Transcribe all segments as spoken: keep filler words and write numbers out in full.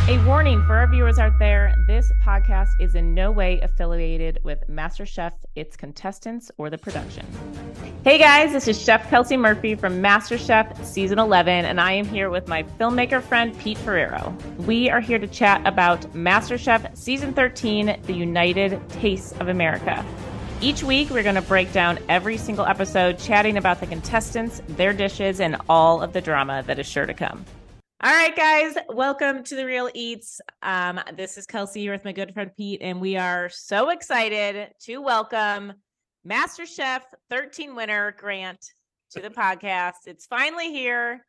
A warning for our viewers out there, this podcast is in no way affiliated with MasterChef, its contestants, or the production. Hey guys, this is Chef Kelsey Murphy from MasterChef Season eleven, and I am here with my filmmaker friend, Pete Ferrero. We are here to chat about MasterChef Season thirteen, The United Tastes of America. Each week, we're going to break down every single episode, chatting about the contestants, their dishes, and all of the drama that is sure to come. All right, guys, welcome to The Real Eats. Um, this is Kelsey here with my good friend Pete, and we are so excited to welcome MasterChef thirteen winner Grant to the podcast. It's finally here.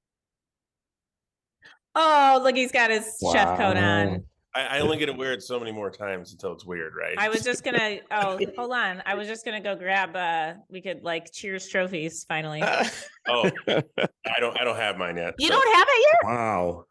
Oh, look, he's got his wow. chef coat on. I, I only get to wear it so many more times until it's weird, right? I was just gonna. Oh, hold on. I was just gonna go grab. Uh, we could like cheers trophies finally. Oh, I don't. I don't have mine yet. You so. don't have it yet? Wow.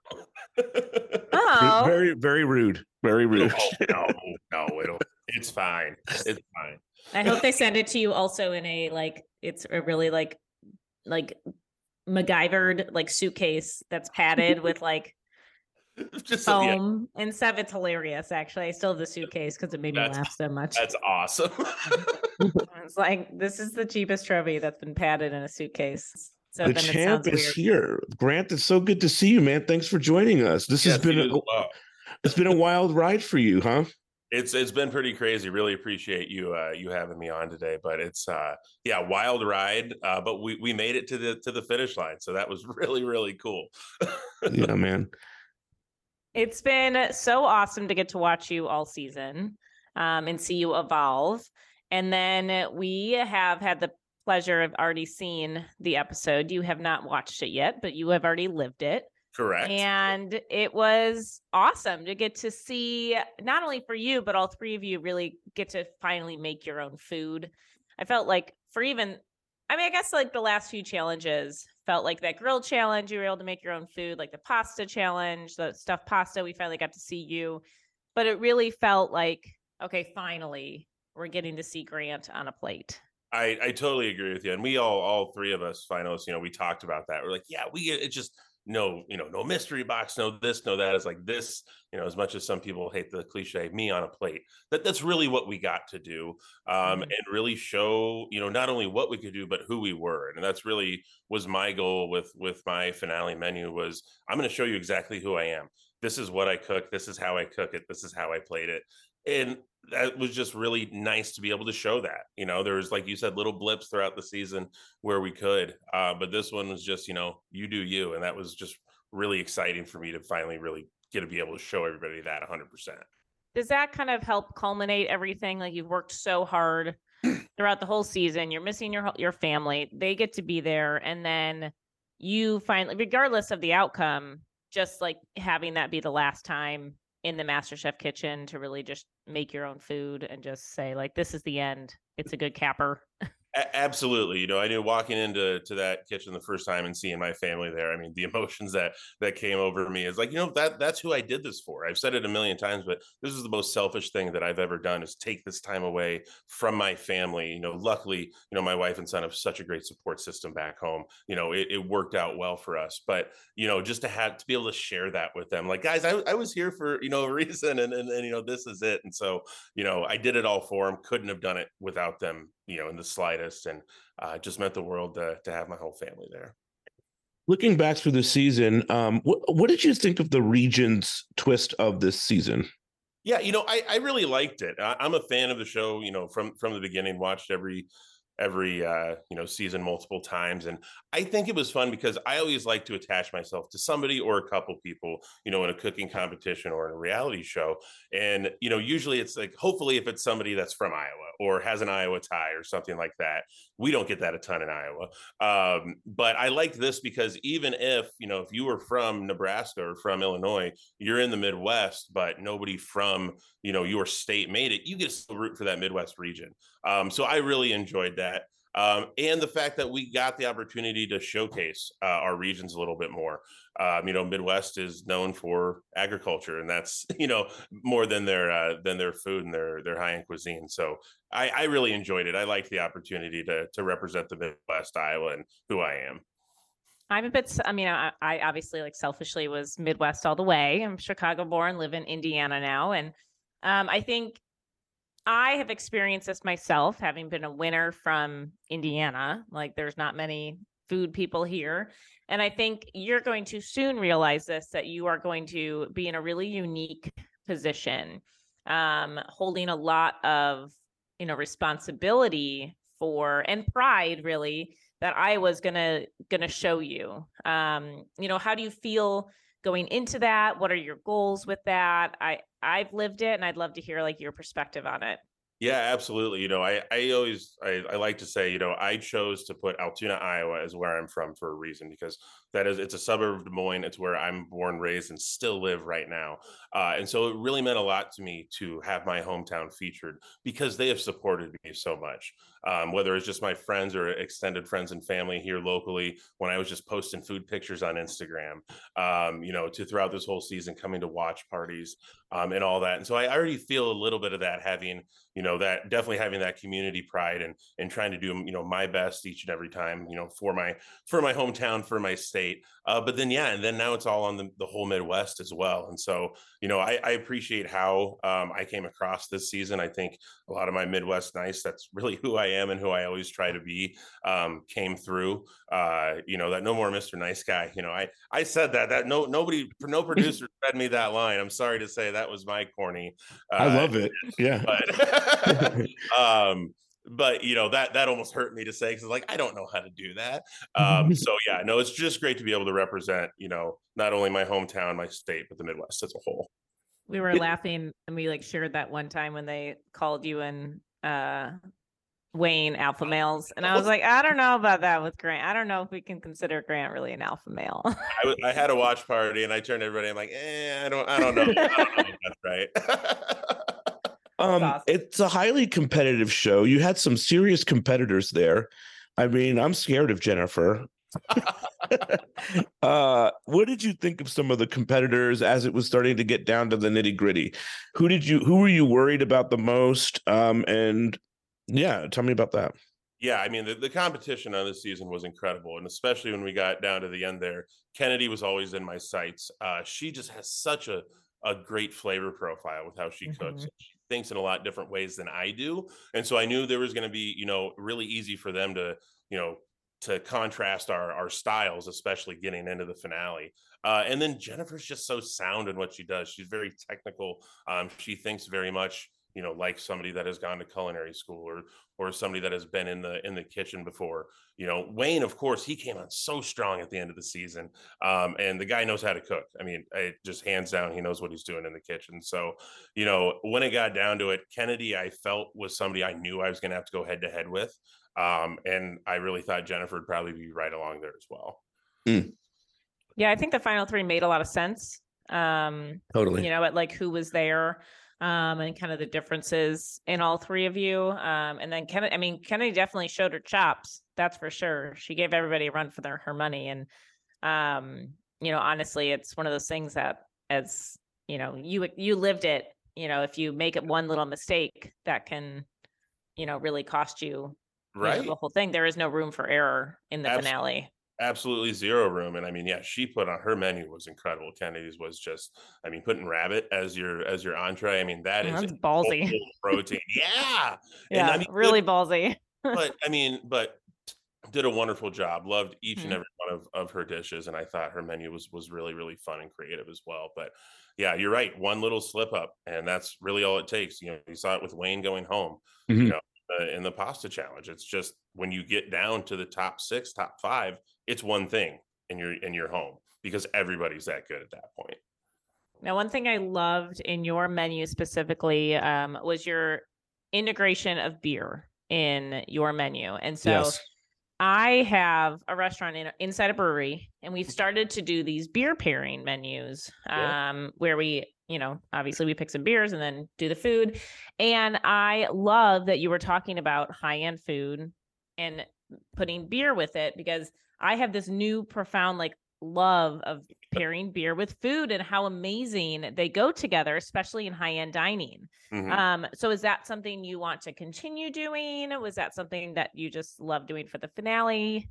Oh, very, very rude. Very rude. Oh, no, no, it'll. It's fine. It's fine. I hope they send it to you also in a like. It's a really like, like MacGyvered like suitcase that's padded with like. Just foam yeah. and stuff. It's hilarious, actually. I still have the suitcase because it made me that's, laugh so much. That's awesome. It's like this is the cheapest trophy that's been padded in a suitcase. So the then champ it is weird. here. Grant, it's so good to see you, man. Thanks for joining us. This yes, has been a, well. It's been a wild ride for you, huh? It's it's been pretty crazy. Really appreciate you uh, you having me on today. But it's uh, yeah, wild ride. Uh, but we we made it to the to the finish line, so that was really really cool. Yeah, man. It's been so awesome to get to watch you all season um, and see you evolve. And then we have had the pleasure of already seeing the episode. You have not watched it yet, but you have already lived it. Correct. And it was awesome to get to see, not only for you, but all three of you really get to finally make your own food. I felt like for even, I mean, I guess like the last few challenges felt like that grill challenge, you were able to make your own food, like the pasta challenge, the stuffed pasta, we finally got to see you. But it really felt like, okay, finally, we're getting to see Grant on a plate. I, I totally agree with you. And we all, all three of us finalists, you know, we talked about that. We're like, yeah, we it just no, you know, no mystery box, no this, no that. It's like this, you know, as much as some people hate the cliche, me on a plate, that that's really what we got to do um, mm-hmm. and really show, you know, not only what we could do, but who we were. And that's really was my goal with, with my finale menu was I'm going to show you exactly who I am. This is what I cook. This is how I cook it. This is how I played it. And that was just really nice to be able to show that, you know, there was, like you said, little blips throughout the season where we could, uh, but this one was just, you know, you do you. And that was just really exciting for me to finally really get to be able to show everybody that one hundred percent. Does that kind of help culminate everything? Like you've worked so hard throughout the whole season, you're missing your, your family, they get to be there. And then you finally, regardless of the outcome, just like having that be the last time in the MasterChef kitchen to really just make your own food and just say like, this is the end. It's a good capper. Absolutely. You know, I knew walking into to that kitchen the first time and seeing my family there, I mean, the emotions that that came over me is like, you know, that that's who I did this for. I've said it a million times, but this is the most selfish thing that I've ever done is take this time away from my family. You know, luckily, you know, my wife and son have such a great support system back home. You know, it, it worked out well for us. But, you know, just to have to be able to share that with them, like, guys, I, I was here for, you know, a reason and, and, and, you know, this is it. And so, you know, I did it all for them. Couldn't have done it without them, you know, in the slightest, and uh, just meant the world to, to have my whole family there. Looking back through the season, um, what, what did you think of the region's twist of this season? Yeah, you know, I, I really liked it. I, I'm a fan of the show, you know, from, from the beginning, watched every every uh you know season multiple times, and I think it was fun because I always like to attach myself to somebody or a couple people, you know, in a cooking competition or in a reality show. And you know, usually it's like, hopefully if it's somebody that's from Iowa or has an Iowa tie or something like that. We don't get that a ton in Iowa, um but I liked this because even if, you know, if you were from Nebraska or from Illinois, you're in the Midwest, but nobody from, you know, your state made it, you get to root for that Midwest region. Um, so I really enjoyed that. Um, and the fact that we got the opportunity to showcase uh, our regions a little bit more. Um, you know, Midwest is known for agriculture, and that's, you know, more than their uh, than their food and their their high end cuisine. So I, I really enjoyed it. I liked the opportunity to to represent the Midwest, Iowa, and who I am. I'm a bit, I mean, I, I obviously like selfishly was Midwest all the way. I'm Chicago born, live in Indiana now. And um, I think I have experienced this myself, having been a winner from Indiana. Like there's not many food people here. And I think you're going to soon realize this, that you are going to be in a really unique position, um, holding a lot of, you know, responsibility for and pride really that I was gonna gonna show you. Um, you know, how do you feel going into that? What are your goals with that? I I've lived it, and I'd love to hear like your perspective on it. Yeah, absolutely. You know, I, I always I, I like to say, you know, I chose to put Altoona, Iowa as where I'm from for a reason, because that is it's a suburb of Des Moines. It's where I'm born, raised, and still live right now. Uh, and so it really meant a lot to me to have my hometown featured because they have supported me so much. Um, whether it's just my friends or extended friends and family here locally, when I was just posting food pictures on Instagram, um, you know, to throughout this whole season coming to watch parties um, and all that. And so I already feel a little bit of that having, you know, that definitely having that community pride and and trying to do, you know, my best each and every time, you know, for my for my hometown, for my state. Uh, but then, yeah, and then now it's all on the, the whole Midwest as well. And so, you know, I, I appreciate how um, I came across this season. I think a lot of my Midwest nice, that's really who I am and who I always try to be, um, came through. Uh, you know, that no more Mister Nice Guy. You know, I I said that that no nobody no producer read me that line. I'm sorry to say that was my corny. Uh, I love it. Yeah. But um but you know that that almost hurt me to say because like I don't know how to do that. Um so yeah, no, it's just great to be able to represent, you know, not only my hometown, my state, but the Midwest as a whole. We were laughing and we like shared that one time when they called you and uh Wayne alpha males, and I was like, I don't know about that with Grant. I don't know if we can consider Grant really an alpha male. I, I had a watch party and I turned everybody. I'm like, eh, I don't, I don't know. I don't know if that's right. Um, awesome. It's a highly competitive show. You had some serious competitors there. I mean, I'm scared of Jennifer. uh, what did you think of some of the competitors as it was starting to get down to the nitty gritty? Who did you, who were you worried about the most? Um, and yeah, tell me about that. Yeah, I mean, the, the competition on this season was incredible. And especially when we got down to the end there, Kennedy was always in my sights. Uh, she just has such a, a great flavor profile with how she mm-hmm. cooks. She thinks in a lot different ways than I do. And so I knew there was going to be, you know, really easy for them to, you know, to contrast our, our styles, especially getting into the finale. Uh, and then Jennifer's just so sound in what she does. She's very technical. Um, she thinks very much, you know, like somebody that has gone to culinary school or or somebody that has been in the in the kitchen before. You know, Wayne, of course, he came on so strong at the end of the season, um, and the guy knows how to cook. I mean, it just hands down, he knows what he's doing in the kitchen. So, you know, when it got down to it, Kennedy, I felt was somebody I knew I was going to have to go head to head with, um, and I really thought Jennifer would probably be right along there as well. Mm. Yeah, I think the final three made a lot of sense. Um, totally. You know, at like who was there. Um, and kind of the differences in all three of you. Um, and then Kennedy, I mean, Kennedy definitely showed her chops. That's for sure. She gave everybody a run for their, her money. And, um, you know, honestly, it's one of those things that as, you know, you, you lived it, you know, if you make it one little mistake that can, you know, really cost you, right. you know, the whole thing. There is no room for error in the Absolutely. finale. Absolutely zero room. And I mean, yeah, she put on her menu was incredible. Kennedy's was just, I mean, putting rabbit as your as your entree. I mean, that oh, is that's ballsy protein. Yeah. Yeah, and I mean, really good, ballsy. but I mean, but did a wonderful job. Loved each mm-hmm. and every one of, of her dishes. And I thought her menu was was really, really fun and creative as well. But yeah, you're right. One little slip up, and that's really all it takes. You know, you saw it with Wayne going home, mm-hmm. you know, uh, in the pasta challenge. It's just when you get down to the top six, top five, it's one thing. And you're in your home because everybody's that good at that point. Now, one thing I loved in your menu specifically um, was your integration of beer in your menu. And so yes. I have a restaurant in, inside a brewery, and we've started to do these beer pairing menus yeah. um, where we, you know, obviously we pick some beers and then do the food. And I love that you were talking about high-end food and putting beer with it, because I have this new profound like love of pairing beer with food and how amazing they go together, especially in high-end dining. Mm-hmm. Um, so is that something you want to continue doing? Was that something that you just love doing for the finale?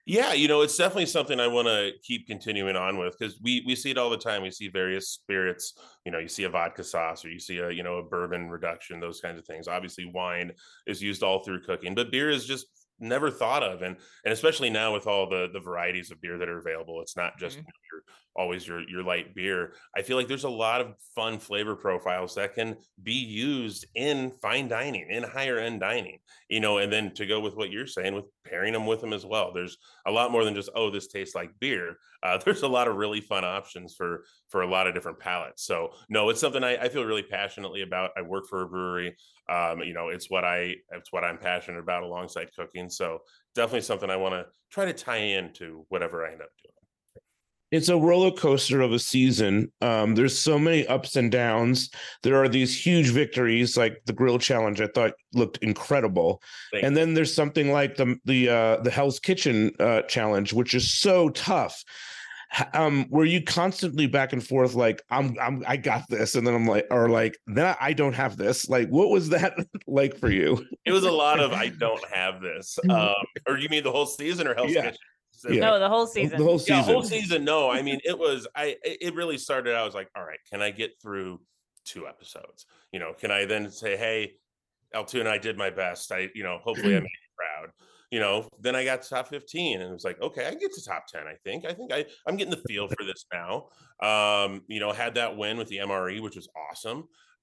Yeah, you know, it's definitely something I want to keep continuing on with because we we see it all the time. We see various spirits, you know, you see a vodka sauce or you see a, you know, a bourbon reduction, those kinds of things. Obviously, wine is used all through cooking, but beer is just never thought of. And and especially now with all the the varieties of beer that are available, it's not just Mhm. you know, your always your your light beer. I feel like there's a lot of fun flavor profiles that can be used in fine dining, in higher end dining, you know, and then to go with what you're saying with pairing them with them as well. There's a lot more than just, oh, this tastes like beer. Uh, there's a lot of really fun options for for a lot of different palates. So no, it's something I, I feel really passionately about. I work for a brewery. Um, you know, it's what I it's what I'm passionate about alongside cooking. So definitely something I want to try to tie into whatever I end up doing. It's a roller coaster of a season. Um, there's so many ups and downs. There are these huge victories, like the grill challenge. I thought looked incredible, Thank and you. then there's something like the the uh, the Hell's Kitchen uh, challenge, which is so tough. H- Um, were you constantly back and forth, like I'm I'm I got this, and then I'm like, or like then I don't have this. Like, what was that like for you? It was a lot of I don't have this. Um, or you mean the whole season or Hell's Yeah, Kitchen yeah, No, the whole the whole season. Yeah, whole season. season. No, I mean it was. I it really started. I was like, all right, can I get through two episodes? You know, can I then say, hey, Altoona, I did my best. I, you know, hopefully I made you proud. You know, then I got to top fifteen and it was like, okay, I get to top ten. I think. I think I I'm getting the feel for this now. Um, you know, had that win with the M R E, which was awesome.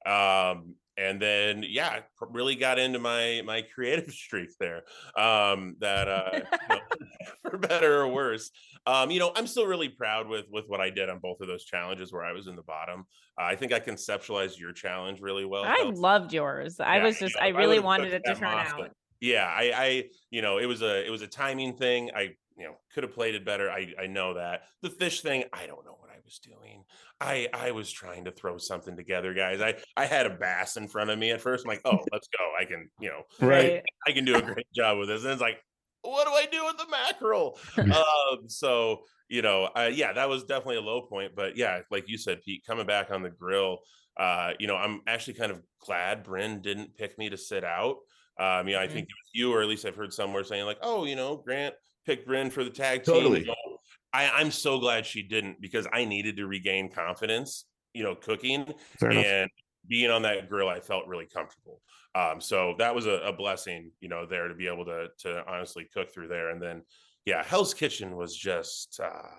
Um, and then yeah, really got into my my creative streak there. Um, that uh, you know, for better or worse. Um, you know, I'm still really proud with with what I did on both of those challenges where I was in the bottom. Uh, I think I conceptualized your challenge really well, I Kelsey. loved yours. I Yeah, was you just, know, I if I would really have wanted cooked it to that turn pasta, out. yeah, I, I, you know, it was a, it was a timing thing. I, you know, could have played it better. I, I know that. The fish thing, I don't know what I was doing. I, I was trying to throw something together, guys. I, I had a bass in front of me at first. I'm like, oh, let's go. I can, you know, Right. Right. I can do a great job with this. And it's like, what do I do with the mackerel? Um, so you know, uh, yeah, that was definitely a low point. But yeah, like you said, Pete, coming back on the grill, uh, you know, I'm actually kind of glad Bryn didn't pick me to sit out. Um, you know, I Mhm. think it was you, or at least I've heard somewhere saying like, oh, you know, Grant picked Bryn for the tag team. Totally. You know, I, I'm so glad she didn't because I needed to regain confidence, you know, cooking Fair enough. and being on that grill. I felt really comfortable. Um, so that was a, a blessing, you know, there to be able to to honestly cook through there. And then, yeah, Hell's Kitchen was just.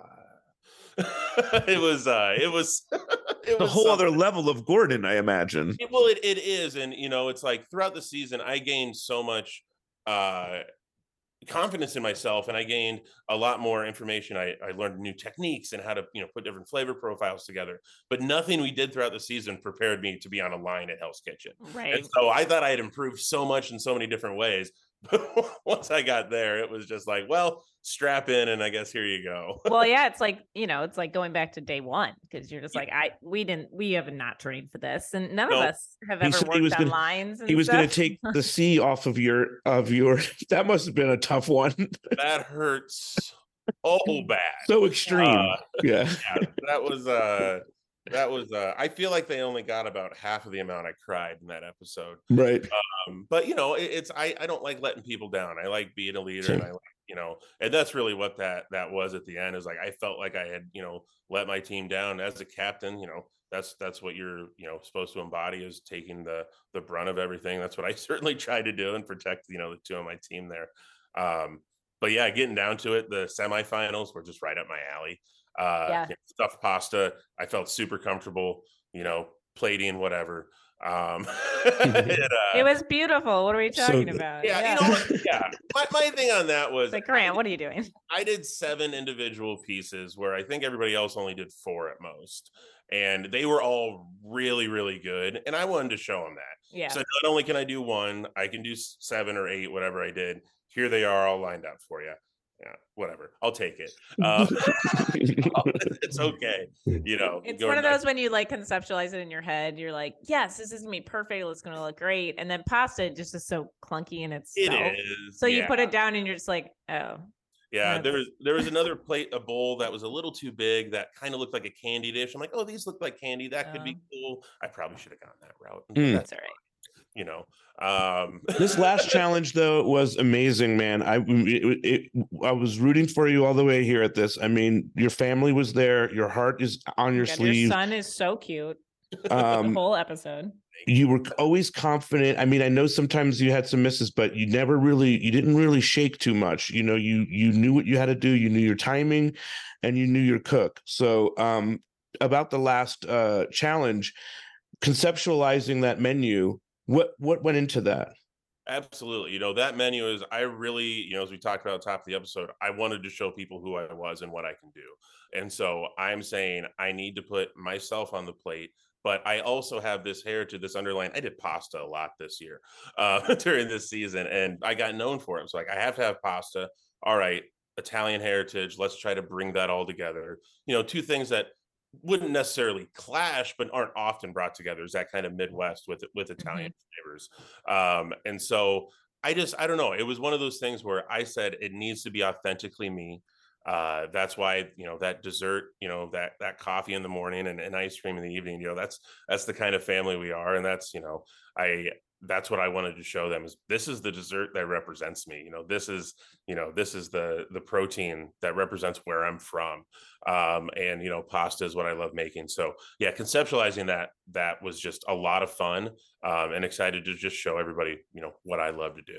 Uh, it was uh it was it The was whole something. other level of Gordon, I imagine. It- well it, it is, and you know it's like throughout the season I gained so much uh confidence in myself, and I gained a lot more information. I, I learned new techniques and how to you know put different flavor profiles together, but nothing we did throughout the season prepared me to be on a line at Hell's Kitchen. And Right. so I thought I had improved so much in so many different ways, but once I got there it was just like, well, strap in and I guess here you go. Well, yeah, it's like, you know, it's like going back to day one because you're just like, I, we didn't, we have not trained for this. And none of No. us have He ever said he worked was on gonna- lines. And He was going to stuff. take the C off of your of your. That must have been a tough one. That hurts oh bad. So extreme. Uh, Yeah. yeah, that was uh that was uh I feel like they only got about half of the amount I cried in that episode. Right. Um, but you know, it, it's I I don't like letting people down. I like being a leader, and Sure. I like you know, and that's really what that that was at the end. Is like I felt like I had you know let my team down as a captain. You know, that's that's what you're you know supposed to embody, is taking the the brunt of everything. That's what I certainly tried to do and protect you know the two on my team there. Um, but yeah, getting down to it, the semifinals were just right up my alley. Uh, Yeah. you know, stuffed pasta, I felt super comfortable. You know, plating whatever. Um, it, uh, It was beautiful. What are we So talking good. about? yeah, you know, what? yeah. My, my thing on that was It's like, Grant, what are you doing? I did seven individual pieces where I think everybody else only did four at most. And they were all really, really good. And I wanted to show them that. Yeah. So not only can I do one, I can do s- seven or eight, whatever I did. Here they are all lined up for you. Yeah, whatever. I'll take it. Uh, it's okay. You know, It's going one of back- those when you like conceptualize it in your head, you're like, yes, this is gonna be perfect. It's gonna look great. And then pasta just is so clunky in It itself. is. So you yeah. put it down and you're just like, oh. Yeah, That's- there was there was another plate, a bowl that was a little too big that kind of looked like a candy dish. I'm like, oh, these look like candy. That could be Oh. cool. I probably should have gone that route. Mm. That's all right. you know. Um, this last challenge though was amazing, man. I it, it, I was rooting for you all the way here at this. I mean, your family was there. Your heart is on your God, sleeve. your son is so cute. Um, the whole episode. You were always confident. I mean, I know sometimes you had some misses, but you never really, you didn't really shake too much. You know, you you knew what you had to do. You knew your timing, and you knew your cook. So, um, about the last uh, challenge, conceptualizing that menu, what what went into that? Absolutely. You know, that menu is, I really, you know, as we talked about at the top of the episode, I wanted to show people who I was and what I can do. And so I'm saying I need to put myself on the plate, but I also have this heritage, this underline. I did pasta a lot this year uh, during this season, and I got known for it. So like, I have to have pasta. All right, Italian heritage. Let's try to bring that all together. You know, two things that wouldn't necessarily clash, but aren't often brought together, is that kind of Midwest with with Italian mm-hmm. flavors. Um, and so I just, I don't know. It was one of those things where I said it needs to be authentically me. Uh, that's why, you know, that dessert, you know, that that coffee in the morning and, and ice cream in the evening, you know, that's that's the kind of family we are. And that's, you know, I that's what I wanted to show them, is this is the dessert that represents me. You know, this is, you know, this is the the protein that represents where I'm from. Um, and, you know, pasta is what I love making. So yeah, conceptualizing that, that was just a lot of fun, um, and excited to just show everybody, you know, what I love to do.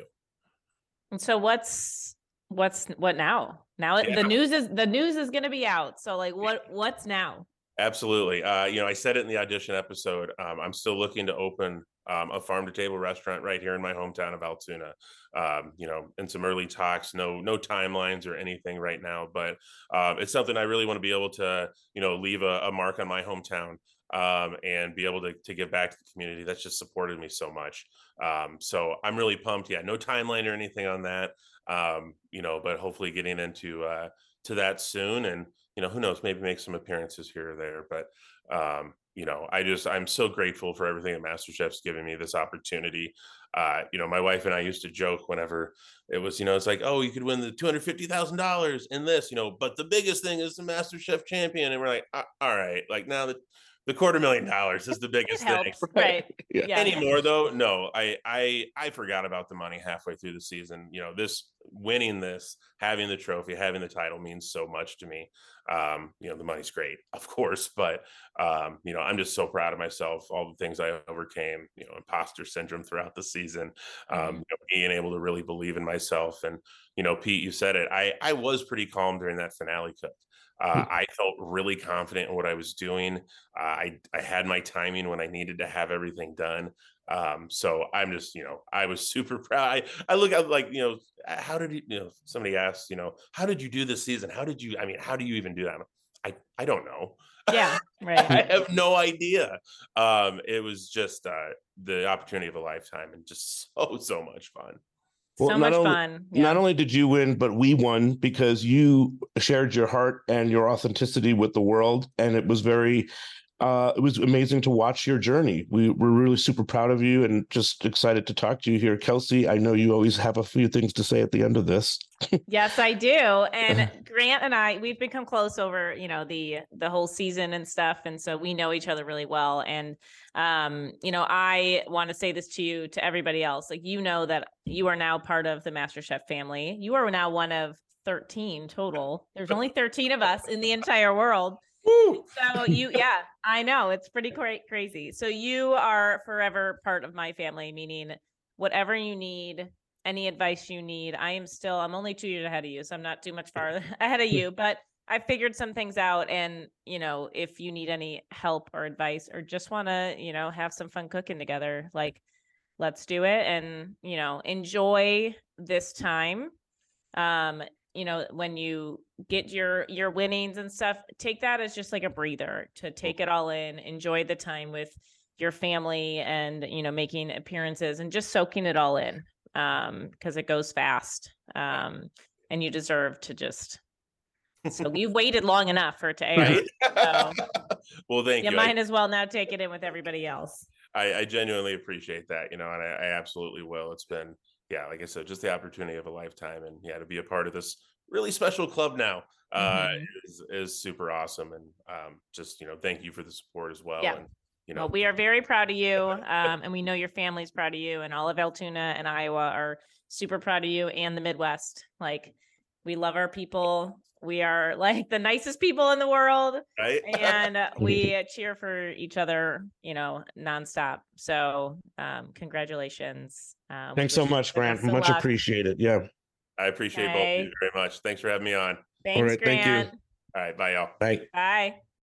And so what's, what's, what now? Now yeah. the news is, the news is going to be out. So like, what, what's now? Absolutely. Uh, you know, I said it in the audition episode. Um, I'm still looking to open um, a farm to table restaurant right here in my hometown of Altoona. Um, you know, in some early talks, no, no timelines or anything right now, but um, it's something I really want to be able to, you know, leave a, a mark on my hometown, um, and be able to, to give back to the community that's just supported me so much. Um, so I'm really pumped. Yeah, no timeline or anything on that. Um, you know, but hopefully getting into uh, to that soon, and you know, who knows, maybe make some appearances here or there. But, um, you know, I just, I'm so grateful for everything that MasterChef's given me this opportunity. Uh, you know, my wife and I used to joke whenever it was, you know, it's like, oh, you could win the two hundred fifty thousand dollars in this, you know, but the biggest thing is the MasterChef champion. And we're like, uh, all right, like now that the quarter million dollars is the biggest thing. Right. Yeah. Yeah. Anymore though, no, I, I, I forgot about the money halfway through the season. You know, this winning this, having the trophy, having the title means so much to me. Um, you know, the money's great, of course, but um, you know, I'm just so proud of myself, all the things I overcame, you know, imposter syndrome throughout the season, um, mm-hmm. you know, being able to really believe in myself. And, you know, Pete, you said it, I, I was pretty calm during that finale cook. Uh, I felt really confident in what I was doing. Uh, I, I had my timing when I needed to have everything done. Um, so I'm just, you know, I was super proud. I, I look at like, you know, how did you, you know, somebody asked, you know, how did you do this season? How did you, I mean, how do you even do that? I, I don't know. Yeah. Right. I have no idea. Um, it was just uh, the opportunity of a lifetime, and just so, so much fun. Well, so much only, fun. Yeah. Not only did you win, but we won because you shared your heart and your authenticity with the world. And it was very, uh, it was amazing to watch your journey. We were really super proud of you and just excited to talk to you here. Kelsey, I know you always have a few things to say at the end of this. Yes, I do. And Grant and I, we've become close over, you know, the, the whole season and stuff. And so we know each other really well. And, um, you know, I want to say this to you, to everybody else, like, you know, that you are now part of the MasterChef family. You are now one of thirteen total. There's only thirteen of us in the entire world. Woo! So you, yeah, I know, it's pretty cra- crazy. So you are forever part of my family, meaning whatever you need, any advice you need. I am still, I'm only two years ahead of you, so I'm not too much far ahead of you, but I figured some things out. And, you know, if you need any help or advice, or just want to, you know, have some fun cooking together, like, let's do it. And, you know, enjoy this time. Um, you know, when you get your, your winnings and stuff, take that as just like a breather to take it all in, enjoy the time with your family, and, you know, making appearances and just soaking it all in. Um, because it goes fast, um, and you deserve to just, so you waited long enough for it to air. Right? So, well, thank you. You might I, as well now take it in with everybody else. I, I genuinely appreciate that, you know, and I, I absolutely will. It's been, yeah, like I said, just the opportunity of a lifetime, and yeah, to be a part of this really special club now, uh, mm-hmm. is, is super awesome. And, um, just, you know, thank you for the support as well. Yeah. And, you know. Well, we are very proud of you. Um, and we know your family's proud of you, and all of Altoona and Iowa are super proud of you, and the Midwest. Like, we love our people. We are like the nicest people in the world. Right. And we cheer for each other, you know, nonstop. So um, congratulations. Um, Thanks so much, Grant. Much appreciated. Yeah. I appreciate okay. both of you very much. Thanks for having me on. Thanks, All right, Grant. thank you. All right. Bye, y'all. Bye. Bye.